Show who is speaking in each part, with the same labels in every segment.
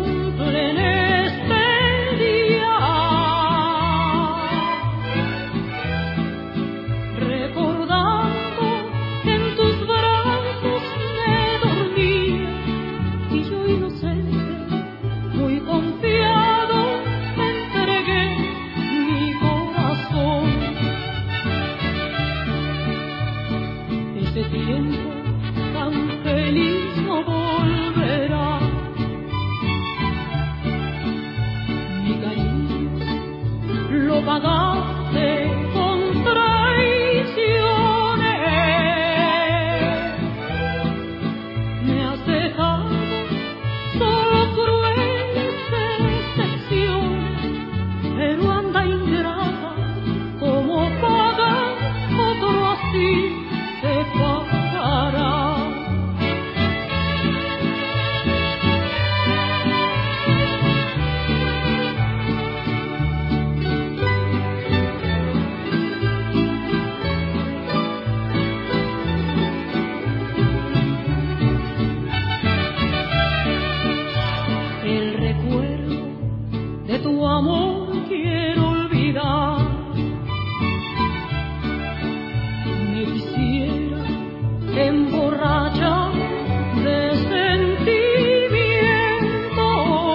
Speaker 1: cumplen este día, recordando que en tus brazos me dormía y yo inocente, muy confiado, entregué mi corazón. Ese tiempo tan feliz no volverá. Mi cariño lo pagaste con traiciones. Me has dejado solo crueles decepciones, pero anda ingrata, como paga otro así te pagará. El recuerdo de tu amor quiero olvidar. Me quisiera emborrachar de sentimiento.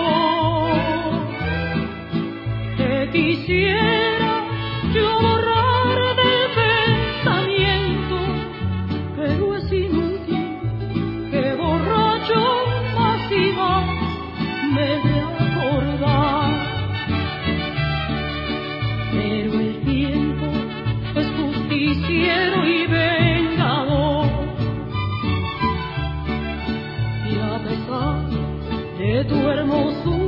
Speaker 1: Te quisiera yo borrar del pensamiento, pero es inútil, que borracho más y más me de acordar. Pero el tiempo es justiciero y vengador, y a pesar de tu hermosura